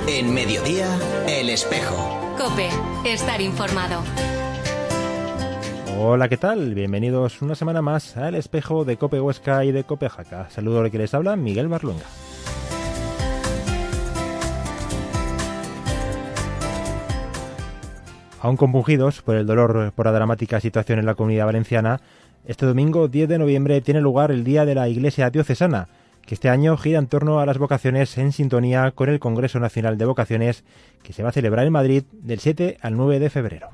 En Mediodía, El Espejo. COPE, estar informado. Hola, ¿qué tal? Bienvenidos una semana más a El Espejo de COPE Huesca y de COPE Jaca. Saludo al que les habla, Miguel Barluenga. Aún compungidos por el dolor por la dramática situación en la Comunidad Valenciana, este domingo 10 de noviembre tiene lugar el Día de la Iglesia Diocesana, que este año gira en torno a las vocaciones en sintonía con el Congreso Nacional de Vocaciones, que se va a celebrar en Madrid del 7 al 9 de febrero.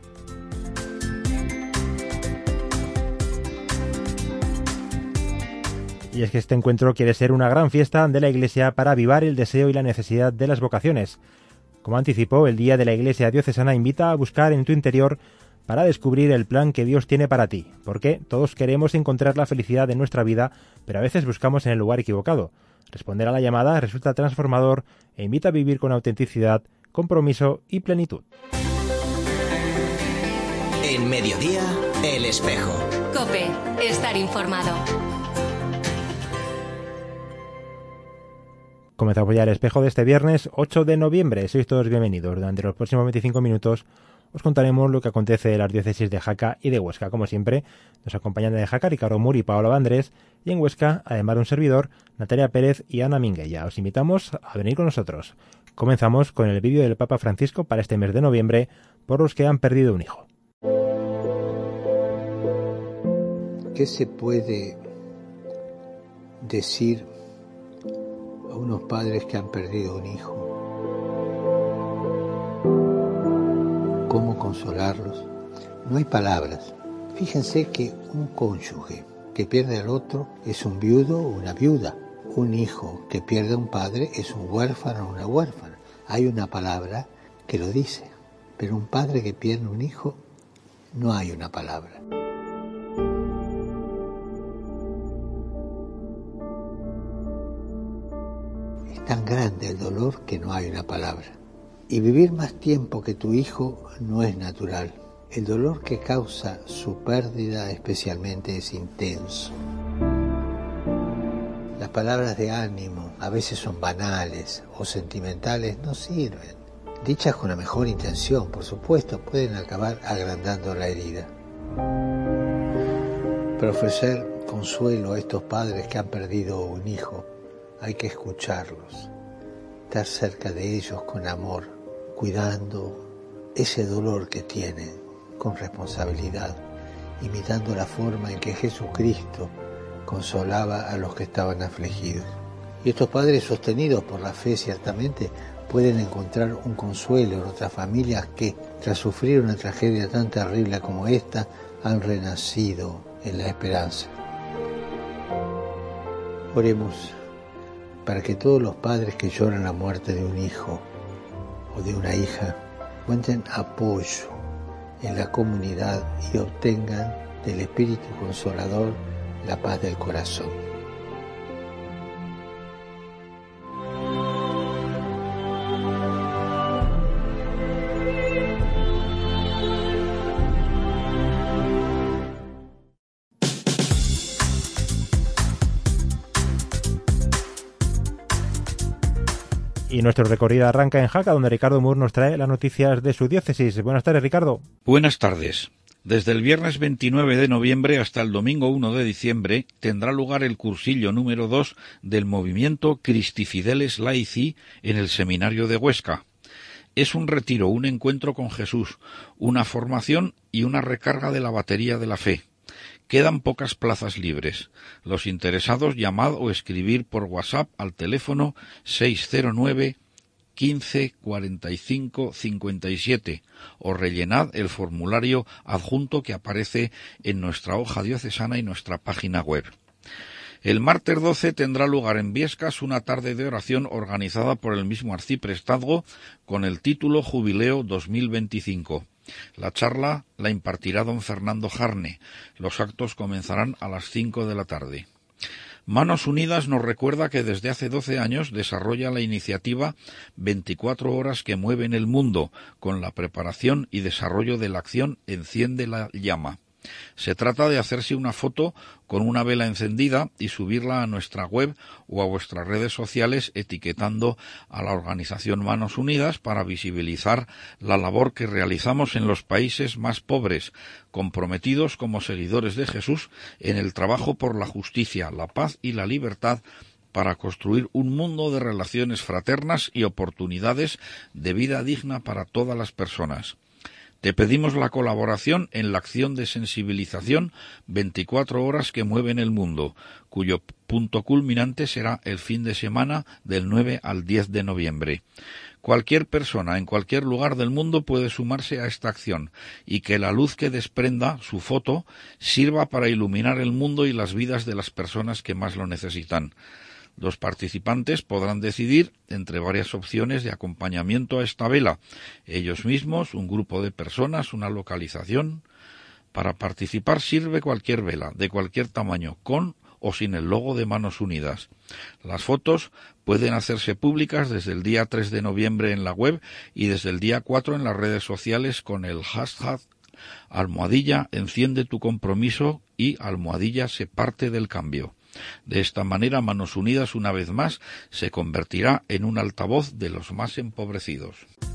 Y es que este encuentro quiere ser una gran fiesta de la Iglesia para avivar el deseo y la necesidad de las vocaciones. Como anticipó, el Día de la Iglesia Diocesana invita a buscar en tu interior para descubrir el plan que Dios tiene para ti, porque todos queremos encontrar la felicidad en nuestra vida, pero a veces buscamos en el lugar equivocado. Responder a la llamada resulta transformador e invita a vivir con autenticidad, compromiso y plenitud. En Mediodía, El Espejo. COPE, estar informado. Comenzamos ya El Espejo de este viernes 8 de noviembre. Sois todos bienvenidos. Durante los próximos 25 minutos os contaremos lo que acontece en las diócesis de Jaca y de Huesca. Como siempre, nos acompañan de Jaca Ricardo Mur y Paola Vandrés, y en Huesca, además de un servidor, Natalia Pérez y Ana Minguella. Os invitamos a venir con nosotros. Comenzamos con el vídeo del Papa Francisco para este mes de noviembre por los que han perdido un hijo. ¿Qué se puede decir a unos padres que han perdido un hijo? ¿Cómo consolarlos? No hay palabras. Fíjense que un cónyuge que pierde al otro es un viudo o una viuda. Un hijo que pierde a un padre es un huérfano o una huérfana. Hay una palabra que lo dice, pero un padre que pierde un hijo, no hay una palabra. Es tan grande el dolor que no hay una palabra. Y vivir más tiempo que tu hijo no es natural. El dolor que causa su pérdida especialmente es intenso. Las palabras de ánimo a veces son banales o sentimentales, no sirven. Dichas con la mejor intención, por supuesto, pueden acabar agrandando la herida. Para ofrecer consuelo a estos padres que han perdido un hijo, hay que escucharlos, estar cerca de ellos con amor, cuidando ese dolor que tienen con responsabilidad, imitando la forma en que Jesucristo consolaba a los que estaban afligidos. Y estos padres, sostenidos por la fe, ciertamente pueden encontrar un consuelo en otras familias que, tras sufrir una tragedia tan terrible como esta, han renacido en la esperanza. Oremos para que todos los padres que lloran la muerte de un hijo o de una hija encuentren apoyo en la comunidad y obtengan del Espíritu Consolador la paz del corazón. Y nuestro recorrido arranca en Jaca, donde Ricardo Mur nos trae las noticias de su diócesis. Buenas tardes, Ricardo. Buenas tardes. Desde el viernes 29 de noviembre hasta el domingo 1 de diciembre tendrá lugar el cursillo número 2 del movimiento Christi Fideles Laici en el Seminario de Huesca. Es un retiro, un encuentro con Jesús, una formación y una recarga de la batería de la fe. Quedan pocas plazas libres. Los interesados llamad o escribir por WhatsApp al teléfono 609 15 45 57 o rellenad el formulario adjunto que aparece en nuestra hoja diocesana y nuestra página web. El martes 12 tendrá lugar en Biescas una tarde de oración organizada por el mismo arciprestazgo con el título Jubileo 2025. La charla la impartirá don Fernando Jarne. Los actos comenzarán a las 5 de la tarde. Manos Unidas nos recuerda que desde hace 12 años desarrolla la iniciativa 24 horas que mueven el mundo, con la preparación y desarrollo de la acción Enciende la llama. Se trata de hacerse una foto con una vela encendida y subirla a nuestra web o a vuestras redes sociales etiquetando a la organización Manos Unidas para visibilizar la labor que realizamos en los países más pobres, comprometidos como seguidores de Jesús en el trabajo por la justicia, la paz y la libertad para construir un mundo de relaciones fraternas y oportunidades de vida digna para todas las personas. Te pedimos la colaboración en la acción de sensibilización 24 horas que mueven el mundo, cuyo punto culminante será el fin de semana del 9 al 10 de noviembre. Cualquier persona en cualquier lugar del mundo puede sumarse a esta acción y que la luz que desprenda su foto sirva para iluminar el mundo y las vidas de las personas que más lo necesitan. Los participantes podrán decidir entre varias opciones de acompañamiento a esta vela, ellos mismos, un grupo de personas, una localización. Para participar sirve cualquier vela, de cualquier tamaño, con o sin el logo de Manos Unidas. Las fotos pueden hacerse públicas desde el día 3 de noviembre en la web y desde el día 4 en las redes sociales con el hashtag #enciende tu compromiso y #se parte del cambio. De esta manera, Manos Unidas, una vez más, se convertirá en un altavoz de los más empobrecidos.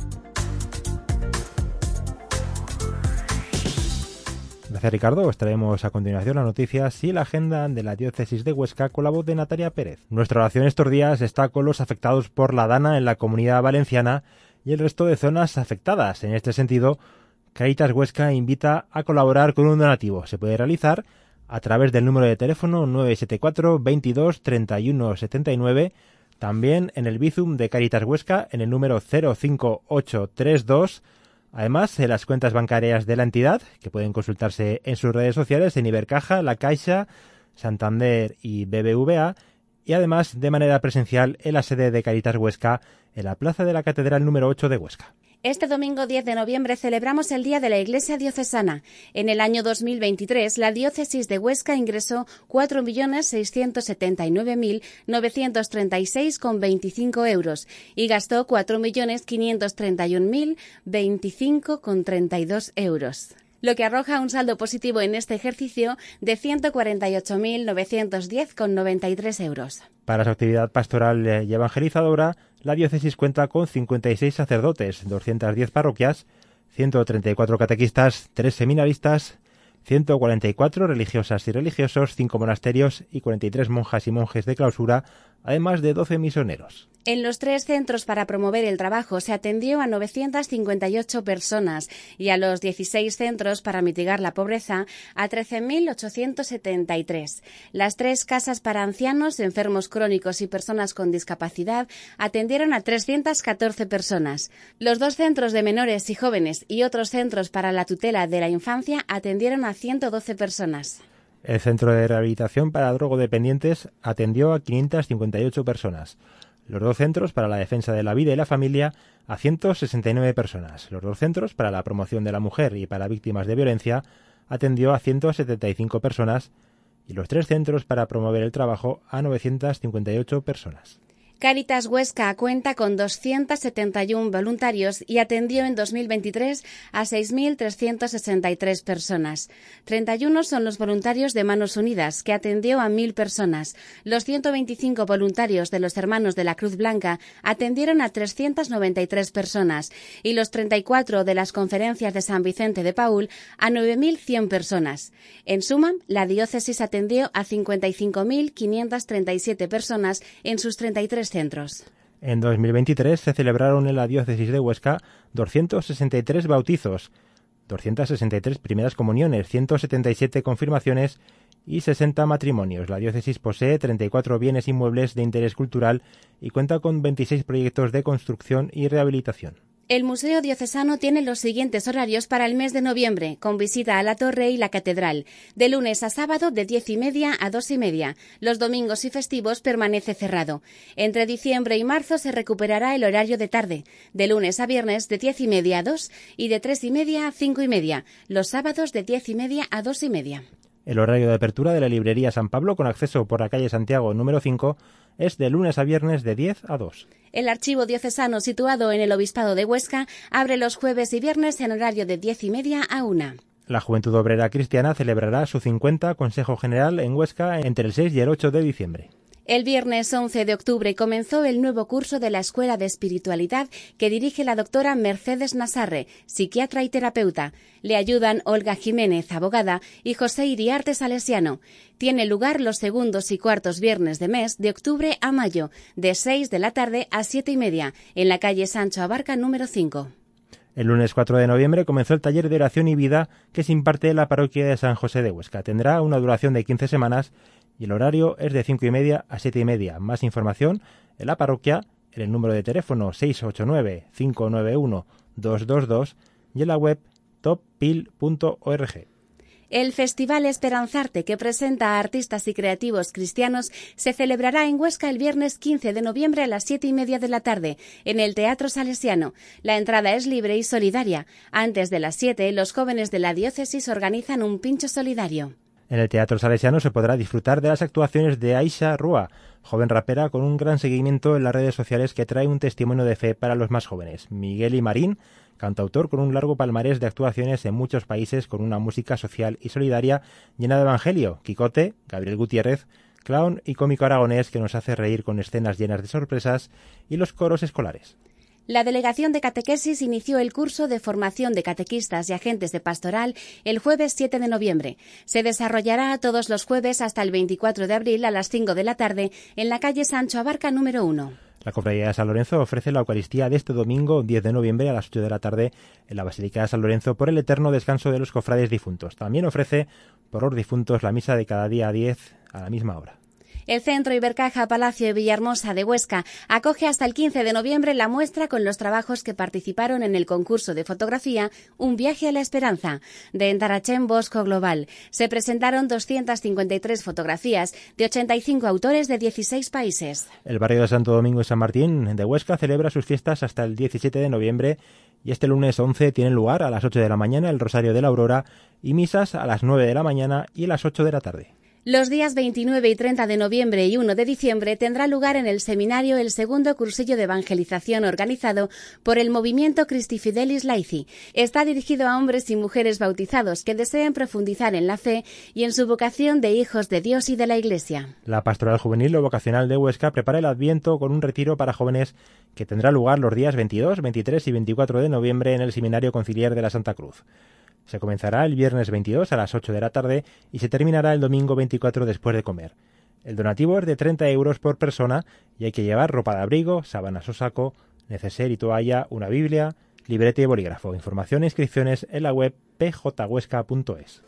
Gracias, Ricardo. Os traemos a continuación las noticias y la agenda de la diócesis de Huesca con la voz de Natalia Pérez. Nuestra oración estos días está con los afectados por la Dana en la Comunidad Valenciana y el resto de zonas afectadas. En este sentido, Cáritas Huesca invita a colaborar con un donativo. Se puede realizar a través del número de teléfono 974 22 31 79, también en el Bizum de Cáritas Huesca en el número 05832, además en las cuentas bancarias de la entidad, que pueden consultarse en sus redes sociales en Ibercaja, La Caixa, Santander y BBVA, y además de manera presencial en la sede de Cáritas Huesca en la Plaza de la Catedral número 8 de Huesca. Este domingo 10 de noviembre celebramos el Día de la Iglesia Diocesana. En el año 2023, la diócesis de Huesca ingresó 4.679.936,25 euros y gastó 4.531.025,32 euros, lo que arroja un saldo positivo en este ejercicio de 148.910,93 euros. Para su actividad pastoral y evangelizadora, la diócesis cuenta con 56 sacerdotes, 210 parroquias, 134 catequistas, 3 seminaristas, 144 religiosas y religiosos, 5 monasterios y 43 monjas y monjes de clausura, además de 12 misioneros. En los 3 centros para promover el trabajo se atendió a 958 personas y a los 16 centros para mitigar la pobreza a 13.873. Las 3 casas para ancianos, enfermos crónicos y personas con discapacidad atendieron a 314 personas. Los 2 centros de menores y jóvenes y otros centros para la tutela de la infancia atendieron a 112 personas. El Centro de Rehabilitación para Drogodependientes atendió a 558 personas. Los 2 centros para la defensa de la vida y la familia a 169 personas. Los 2 centros para la promoción de la mujer y para víctimas de violencia atendió a 175 personas y los 3 centros para promover el trabajo a 958 personas. Cáritas Huesca cuenta con 271 voluntarios y atendió en 2023 a 6.363 personas. 31 son los voluntarios de Manos Unidas, que atendió a 1.000 personas. Los 125 voluntarios de los Hermanos de la Cruz Blanca atendieron a 393 personas y los 34 de las Conferencias de San Vicente de Paúl a 9.100 personas. En suma, la diócesis atendió a 55.537 personas en sus 33 centros. En 2023 se celebraron en la diócesis de Huesca 263 bautizos, 263 primeras comuniones, 177 confirmaciones y 60 matrimonios. La diócesis posee 34 bienes inmuebles de interés cultural y cuenta con 26 proyectos de construcción y rehabilitación. El Museo Diocesano tiene los siguientes horarios para el mes de noviembre, con visita a la Torre y la Catedral. De lunes a sábado de 10:30 a 2:30. Los domingos y festivos permanece cerrado. Entre diciembre y marzo se recuperará el horario de tarde. De lunes a viernes de 10:30 a 2 y de 3:30 a 5:30. Los sábados de 10:30 a 2:30. El horario de apertura de la librería San Pablo, con acceso por la calle Santiago número 5, es de lunes a viernes de 10 a 2. El archivo diocesano, situado en el Obispado de Huesca, abre los jueves y viernes en horario de 10:30 a 1. La Juventud Obrera Cristiana celebrará su 50 Consejo General en Huesca entre el 6 y el 8 de diciembre. El viernes 11 de octubre comenzó el nuevo curso de la Escuela de Espiritualidad que dirige la doctora Mercedes Nasarre, psiquiatra y terapeuta. Le ayudan Olga Jiménez, abogada, y José Iriarte Salesiano. Tiene lugar los segundos y cuartos viernes de mes de octubre a mayo, de 6 de la tarde a 7:30, en la calle Sancho Abarca número 5. El lunes 4 de noviembre comenzó el taller de oración y vida que se imparte en la parroquia de San José de Huesca. Tendrá una duración de 15 semanas y el horario es de 5:30 a 7:30. Más información en la parroquia, en el número de teléfono 689-591-222 y en la web toppil.org. El Festival Esperanzarte, que presenta a artistas y creativos cristianos, se celebrará en Huesca el viernes 15 de noviembre a las 7:30 de la tarde, en el Teatro Salesiano. La entrada es libre y solidaria. Antes de las 7, los jóvenes de la diócesis organizan un pincho solidario. En el Teatro Salesiano se podrá disfrutar de las actuaciones de Aisha Rúa, joven rapera con un gran seguimiento en las redes sociales que trae un testimonio de fe para los más jóvenes. Miguel y Marín, cantautor con un largo palmarés de actuaciones en muchos países con una música social y solidaria llena de evangelio. Quicote, Gabriel Gutiérrez, clown y cómico aragonés que nos hace reír con escenas llenas de sorpresas, y los coros escolares. La Delegación de Catequesis inició el curso de formación de catequistas y agentes de pastoral el jueves 7 de noviembre. Se desarrollará todos los jueves hasta el 24 de abril a las 5 de la tarde en la calle Sancho Abarca número 1. La Cofradía de San Lorenzo ofrece la Eucaristía de este domingo 10 de noviembre a las 8 de la tarde en la Basílica de San Lorenzo por el eterno descanso de los cofrades difuntos. También ofrece por los difuntos la misa de cada día 10 a la misma hora. El Centro Ibercaja Palacio de Villahermosa de Huesca acoge hasta el 15 de noviembre la muestra con los trabajos que participaron en el concurso de fotografía Un viaje a la esperanza, de Entarachén Bosco Global. Se presentaron 253 fotografías de 85 autores de 16 países. El barrio de Santo Domingo y San Martín de Huesca celebra sus fiestas hasta el 17 de noviembre y este lunes 11 tiene lugar a las 8 de la mañana el Rosario de la Aurora y misas a las 9 de la mañana y a las 8 de la tarde. Los días 29 y 30 de noviembre y 1 de diciembre tendrá lugar en el seminario el segundo cursillo de evangelización organizado por el movimiento Christi Fidelis Laici. Está dirigido a hombres y mujeres bautizados que deseen profundizar en la fe y en su vocación de hijos de Dios y de la Iglesia. La Pastoral Juvenil o Vocacional de Huesca prepara el Adviento con un retiro para jóvenes que tendrá lugar los días 22, 23 y 24 de noviembre en el Seminario Conciliar de la Santa Cruz. Se comenzará el viernes 22 a las 8 de la tarde y se terminará el domingo 24 después de comer. El donativo es de 30 euros por persona y hay que llevar ropa de abrigo, sábanas o saco, neceser y toalla, una Biblia, libreta y bolígrafo. Información e inscripciones en la web pjhuesca.es.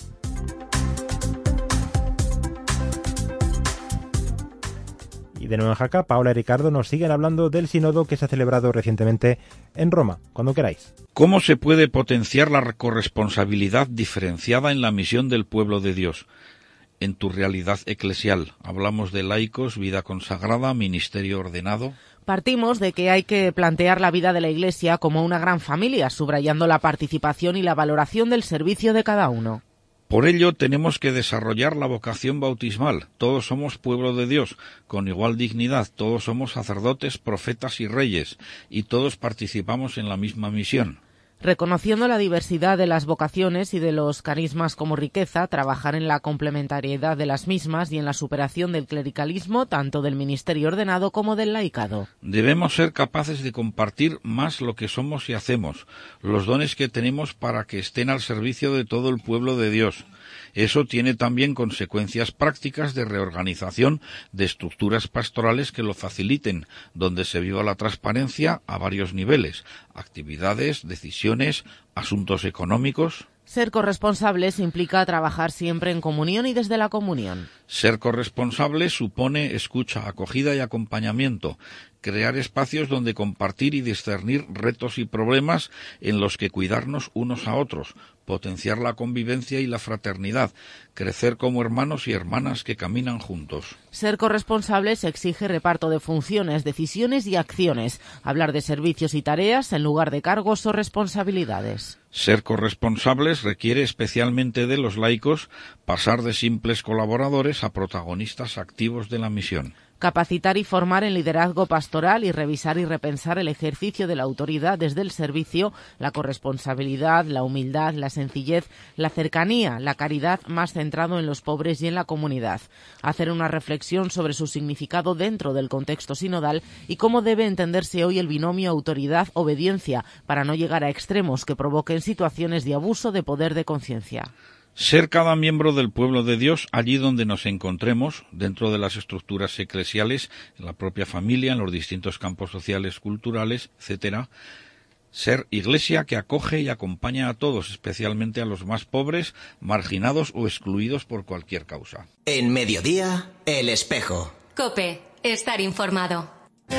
Y de nuevo en Jaca, Paola y Ricardo nos siguen hablando del sínodo que se ha celebrado recientemente en Roma. Cuando queráis. ¿Cómo se puede potenciar la corresponsabilidad diferenciada en la misión del pueblo de Dios? En tu realidad eclesial, hablamos de laicos, vida consagrada, ministerio ordenado. Partimos de que hay que plantear la vida de la Iglesia como una gran familia, subrayando la participación y la valoración del servicio de cada uno. Por ello tenemos que desarrollar la vocación bautismal. Todos somos pueblo de Dios, con igual dignidad. Todos somos sacerdotes, profetas y reyes, y todos participamos en la misma misión. Reconociendo la diversidad de las vocaciones y de los carismas como riqueza, trabajar en la complementariedad de las mismas y en la superación del clericalismo, tanto del ministerio ordenado como del laicado. Debemos ser capaces de compartir más lo que somos y hacemos, los dones que tenemos para que estén al servicio de todo el pueblo de Dios. Eso tiene también consecuencias prácticas de reorganización de estructuras pastorales que lo faciliten, donde se viva la transparencia a varios niveles, actividades, decisiones, asuntos económicos. Ser corresponsables implica trabajar siempre en comunión y desde la comunión. Ser corresponsable supone escucha, acogida y acompañamiento, crear espacios donde compartir y discernir retos y problemas en los que cuidarnos unos a otros, potenciar la convivencia y la fraternidad, crecer como hermanos y hermanas que caminan juntos. Ser corresponsables exige reparto de funciones, decisiones y acciones, hablar de servicios y tareas en lugar de cargos o responsabilidades. Ser corresponsables requiere especialmente de los laicos pasar de simples colaboradores a protagonistas activos de la misión. capacitar y formar en liderazgo pastoral y revisar y repensar el ejercicio de la autoridad desde el servicio, la corresponsabilidad, la humildad, la sencillez, la cercanía, la caridad, más centrado en los pobres y en la comunidad. Hacer una reflexión sobre su significado dentro del contexto sinodal y cómo debe entenderse hoy el binomio autoridad-obediencia para no llegar a extremos que provoquen situaciones de abuso de poder de conciencia. Ser cada miembro del pueblo de Dios allí donde nos encontremos, dentro de las estructuras eclesiales, en la propia familia, en los distintos campos sociales, culturales, etcétera. Ser iglesia que acoge y acompaña a todos, especialmente a los más pobres, marginados o excluidos por cualquier causa. En Mediodía, El Espejo. COPE. Estar informado.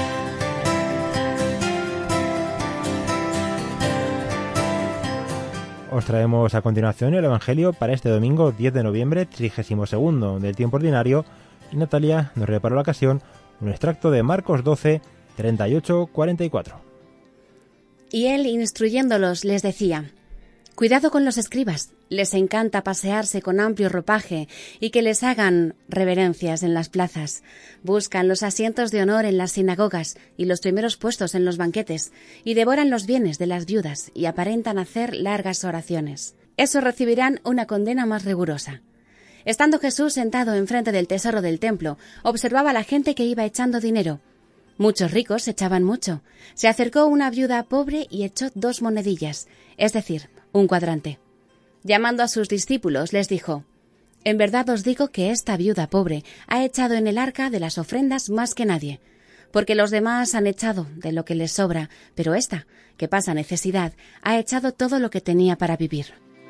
Os traemos a continuación el Evangelio para este domingo 10 de noviembre, 32º del tiempo ordinario, y Natalia nos reparó la ocasión un extracto de Marcos 12, 38-44. Y él, instruyéndolos, les decía: «Cuidado con los escribas, les encanta pasearse con amplio ropaje y que les hagan reverencias en las plazas. Buscan los asientos de honor en las sinagogas y los primeros puestos en los banquetes, y devoran los bienes de las viudas y aparentan hacer largas oraciones. Esos recibirán una condena más rigurosa». Estando Jesús sentado enfrente del tesoro del templo, observaba a la gente que iba echando dinero. Muchos ricos echaban mucho. Se acercó una viuda pobre y echó 2 monedillas, es decir, un cuadrante. Llamando a sus discípulos, les dijo: «En verdad os digo que esta viuda pobre ha echado en el arca de las ofrendas más que nadie, porque los demás han echado de lo que les sobra, pero esta, que pasa necesidad, ha echado todo lo que tenía para vivir».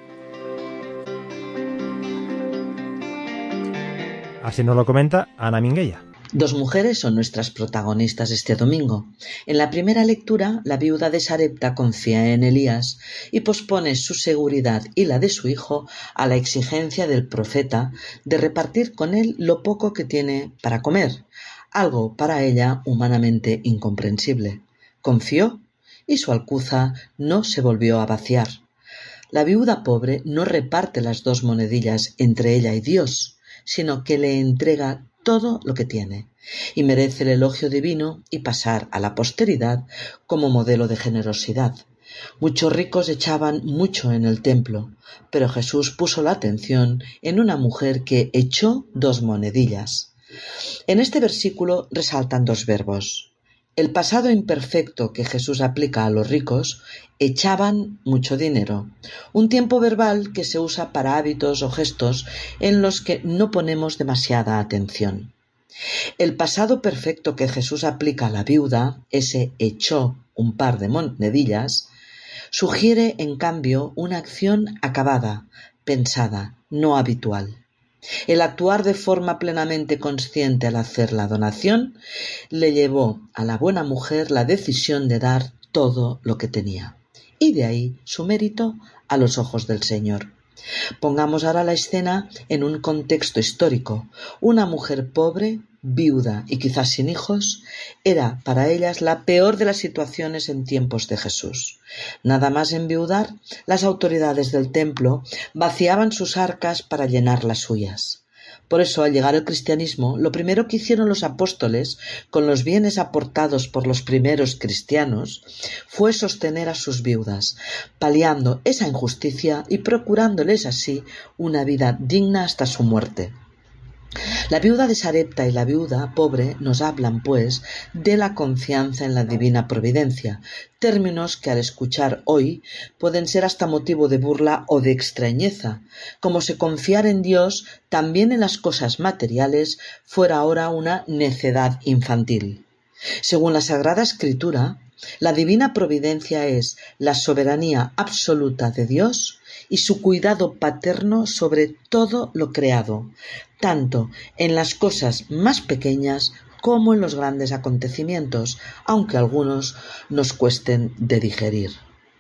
Así nos lo comenta Ana Minguella. 2 mujeres son nuestras protagonistas este domingo. En la primera lectura, la viuda de Sarepta confía en Elías y pospone su seguridad y la de su hijo a la exigencia del profeta de repartir con él lo poco que tiene para comer, algo para ella humanamente incomprensible. Confió y su alcuza no se volvió a vaciar. La viuda pobre no reparte las 2 monedillas entre ella y Dios, sino que le entrega todo lo que tiene, y merece el elogio divino y pasar a la posteridad como modelo de generosidad. Muchos ricos echaban mucho en el templo, pero Jesús puso la atención en una mujer que echó 2 monedillas. En este versículo resaltan 2 verbos. El pasado imperfecto que Jesús aplica a los ricos: echaban mucho dinero, un tiempo verbal que se usa para hábitos o gestos en los que no ponemos demasiada atención. El pasado perfecto que Jesús aplica a la viuda, ese echó un par de monedillas, sugiere en cambio una acción acabada, pensada, no habitual. El actuar de forma plenamente consciente al hacer la donación le llevó a la buena mujer la decisión de dar todo lo que tenía, y de ahí su mérito a los ojos del Señor. Pongamos ahora la escena en un contexto histórico. Una mujer pobre, viuda y quizás sin hijos, era para ellas la peor de las situaciones en tiempos de Jesús. Nada más enviudar, las autoridades del templo vaciaban sus arcas para llenar las suyas. Por eso, al llegar el cristianismo, lo primero que hicieron los apóstoles, con los bienes aportados por los primeros cristianos, fue sostener a sus viudas, paliando esa injusticia y procurándoles así una vida digna hasta su muerte. La viuda de Sarepta y la viuda pobre nos hablan, pues, de la confianza en la divina providencia, términos que al escuchar hoy pueden ser hasta motivo de burla o de extrañeza, como si confiar en Dios también en las cosas materiales fuera ahora una necedad infantil. Según la Sagrada Escritura, la divina providencia es la soberanía absoluta de Dios y su cuidado paterno sobre todo lo creado, tanto en las cosas más pequeñas como en los grandes acontecimientos, aunque algunos nos cuesten de digerir.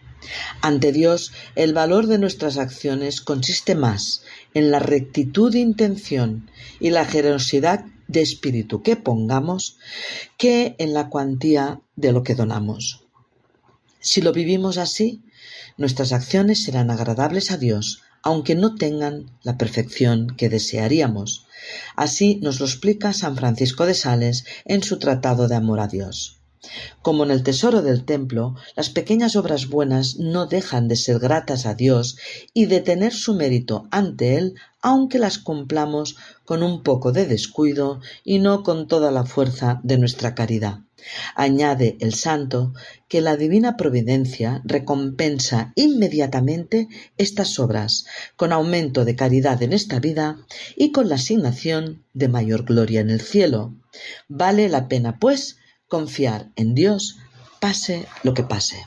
Ante Dios, el valor de nuestras acciones consiste más en la rectitud de intención y la generosidad de espíritu que pongamos que en la cuantía de lo que donamos. Si lo vivimos así, nuestras acciones serán agradables a Dios, aunque no tengan la perfección que desearíamos. Así nos lo explica San Francisco de Sales en su Tratado de Amor a Dios. Como en el tesoro del templo, las pequeñas obras buenas no dejan de ser gratas a Dios y de tener su mérito ante Él, aunque las cumplamos con un poco de descuido y no con toda la fuerza de nuestra caridad. Añade el santo que la divina providencia recompensa inmediatamente estas obras, con aumento de caridad en esta vida y con la asignación de mayor gloria en el cielo. Vale la pena, pues, confiar en Dios, pase lo que pase.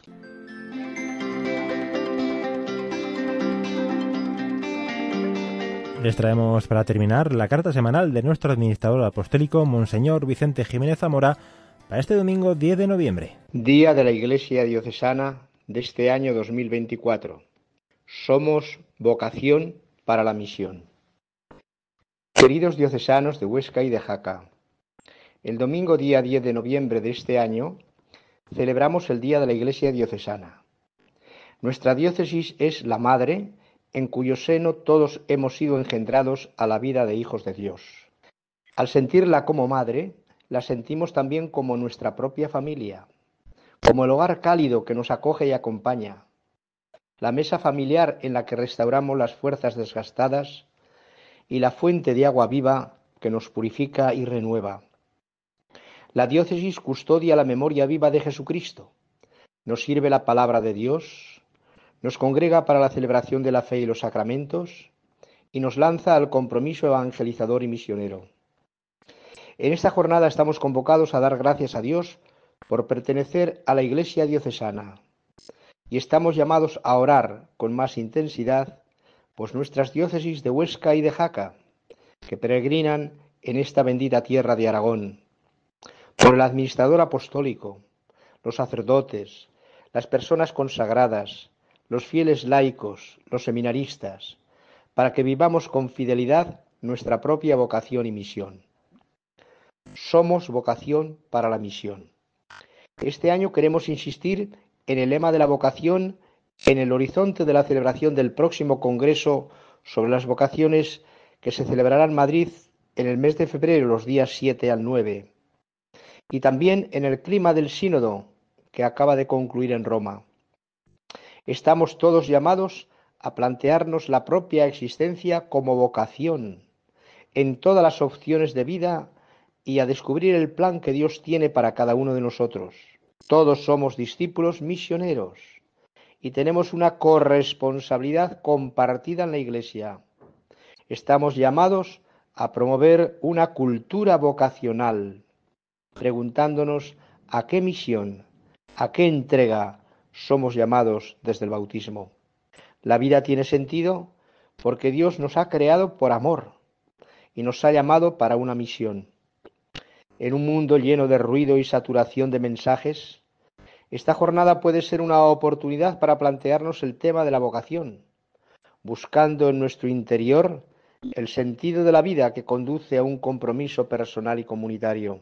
Les traemos para terminar la carta semanal de nuestro administrador apostólico, Monseñor Vicente Jiménez Zamora, para este domingo 10 de noviembre. Día de la Iglesia Diocesana de este año 2024. Somos vocación para la misión. Queridos diocesanos de Huesca y de Jaca, el domingo día 10 de noviembre de este año celebramos el Día de la Iglesia Diocesana. Nuestra diócesis es la madre en cuyo seno todos hemos sido engendrados a la vida de hijos de Dios. Al sentirla como madre, la sentimos también como nuestra propia familia, como el hogar cálido que nos acoge y acompaña, la mesa familiar en la que restauramos las fuerzas desgastadas y la fuente de agua viva que nos purifica y renueva. La diócesis custodia la memoria viva de Jesucristo, nos sirve la palabra de Dios, nos congrega para la celebración de la fe y los sacramentos y nos lanza al compromiso evangelizador y misionero. En esta jornada estamos convocados a dar gracias a Dios por pertenecer a la Iglesia diocesana y estamos llamados a orar con más intensidad pues nuestras diócesis de Huesca y de Jaca, que peregrinan en esta bendita tierra de Aragón, por el administrador apostólico, los sacerdotes, las personas consagradas, los fieles laicos, los seminaristas, para que vivamos con fidelidad nuestra propia vocación y misión. Somos vocación para la misión. Este año queremos insistir en el lema de la vocación en el horizonte de la celebración del próximo Congreso sobre las vocaciones que se celebrará en Madrid en el mes de febrero, los días 7 al 9, y también en el clima del sínodo que acaba de concluir en Roma. Estamos todos llamados a plantearnos la propia existencia como vocación en todas las opciones de vida y a descubrir el plan que Dios tiene para cada uno de nosotros. Todos somos discípulos misioneros y tenemos una corresponsabilidad compartida en la Iglesia. Estamos llamados a promover una cultura vocacional, preguntándonos a qué misión, a qué entrega somos llamados desde el bautismo. La vida tiene sentido porque Dios nos ha creado por amor y nos ha llamado para una misión. En un mundo lleno de ruido y saturación de mensajes, esta jornada puede ser una oportunidad para plantearnos el tema de la vocación, buscando en nuestro interior el sentido de la vida que conduce a un compromiso personal y comunitario.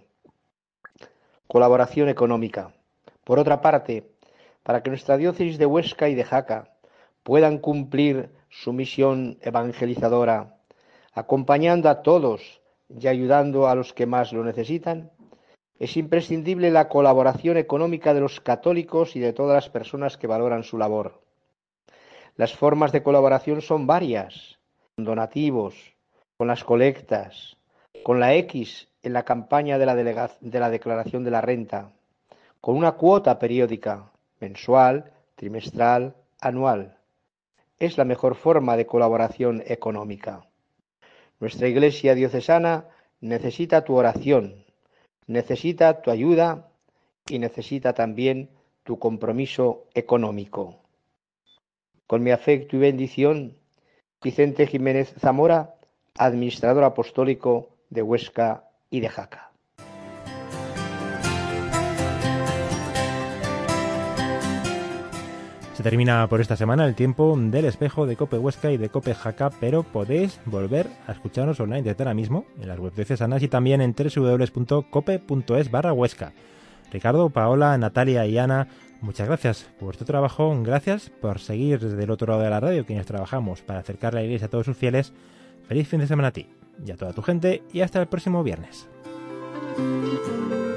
Colaboración económica. Por otra parte, para que nuestra diócesis de Huesca y de Jaca puedan cumplir su misión evangelizadora, acompañando a todos y ayudando a los que más lo necesitan, es imprescindible la colaboración económica de los católicos y de todas las personas que valoran su labor. Las formas de colaboración son varias, con donativos, con las colectas, con la X en la campaña de la declaración de la renta, con una cuota periódica, mensual, trimestral, anual. Es la mejor forma de colaboración económica. Nuestra Iglesia diocesana necesita tu oración, necesita tu ayuda y necesita también tu compromiso económico. Con mi afecto y bendición, Vicente Jiménez Zamora, administrador apostólico de Huesca y de Jaca. Se termina por esta semana el tiempo del espejo de Cope Huesca y de Cope Jaca, pero podéis volver a escucharnos online desde ahora mismo en las webs diocesanas y también en www.cope.es/Huesca. Ricardo, Paola, Natalia y Ana, Muchas gracias por vuestro trabajo, gracias por seguir desde el otro lado de la radio, quienes trabajamos para acercar la Iglesia a todos sus fieles. Feliz fin de semana a ti y a toda tu gente, y hasta el próximo viernes.